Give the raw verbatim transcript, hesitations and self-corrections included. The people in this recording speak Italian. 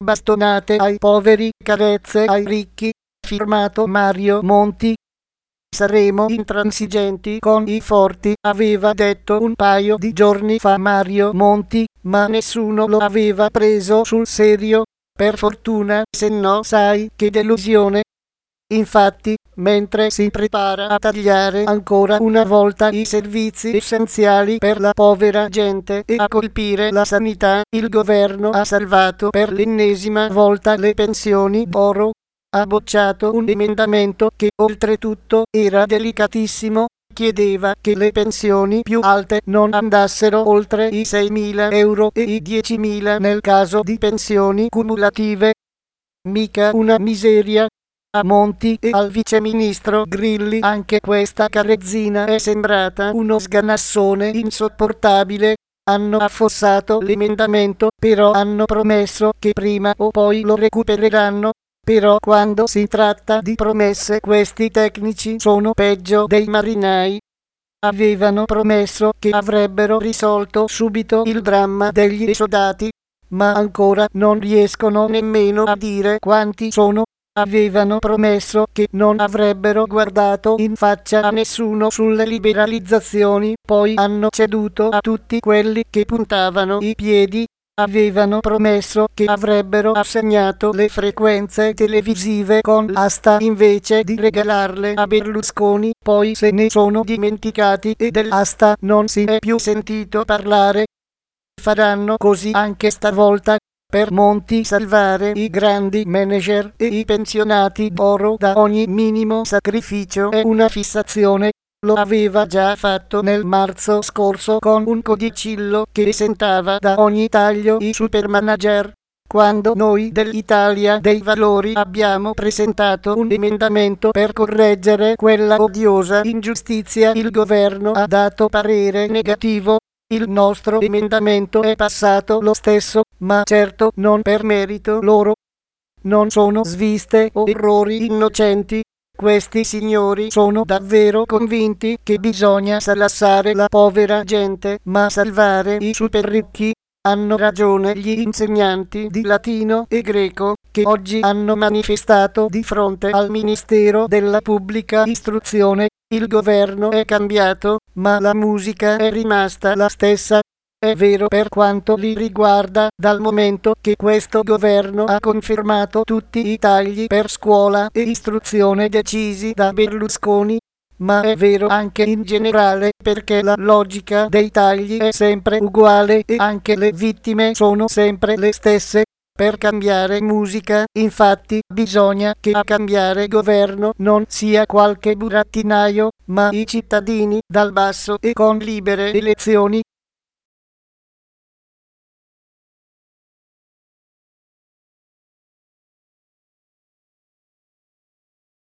bastonate ai poveri, carezze ai ricchi. Firmato Mario Monti. Saremo intransigenti con i forti, aveva detto un paio di giorni fa Mario Monti, ma nessuno lo aveva preso sul serio. Per fortuna, se no sai che delusione. Infatti, mentre si prepara a tagliare ancora una volta i servizi essenziali per la povera gente e a colpire la sanità, il governo ha salvato per l'ennesima volta le pensioni d'oro. Ha bocciato un emendamento che oltretutto era delicatissimo, chiedeva che le pensioni più alte non andassero oltre i seimila euro e i diecimila nel caso di pensioni cumulative. Mica una miseria. A Monti e al viceministro Grilli anche questa carrezzina è sembrata uno sganassone insopportabile. Hanno affossato l'emendamento, però hanno promesso che prima o poi lo recupereranno. Però quando si tratta di promesse questi tecnici sono peggio dei marinai. Avevano promesso che avrebbero risolto subito il dramma degli esodati, ma ancora non riescono nemmeno a dire quanti sono. Avevano promesso che non avrebbero guardato in faccia a nessuno sulle liberalizzazioni, poi hanno ceduto a tutti quelli che puntavano i piedi. Avevano promesso che avrebbero assegnato le frequenze televisive con l'asta invece di regalarle a Berlusconi, poi se ne sono dimenticati e dell'asta non si è più sentito parlare. Faranno così anche stavolta. Per Monti salvare i grandi manager e i pensionati d'oro da ogni minimo sacrificio è una fissazione. Lo aveva già fatto nel marzo scorso con un codicillo che esentava da ogni taglio i supermanager. Quando noi dell'Italia dei Valori abbiamo presentato un emendamento per correggere quella odiosa ingiustizia, il governo ha dato parere negativo. Il nostro emendamento è passato lo stesso, ma certo non per merito loro. Non sono sviste o errori innocenti. Questi signori sono davvero convinti che bisogna salassare la povera gente, ma salvare i super ricchi. Hanno ragione gli insegnanti di latino e greco, che oggi hanno manifestato di fronte al Ministero della Pubblica Istruzione. Il governo è cambiato, ma la musica è rimasta la stessa. È vero per quanto li riguarda, dal momento che questo governo ha confermato tutti i tagli per scuola e istruzione decisi da Berlusconi. Ma è vero anche in generale, perché la logica dei tagli è sempre uguale e anche le vittime sono sempre le stesse. Per cambiare musica, infatti, bisogna che a cambiare governo non sia qualche burattinaio, ma i cittadini dal basso e con libere elezioni.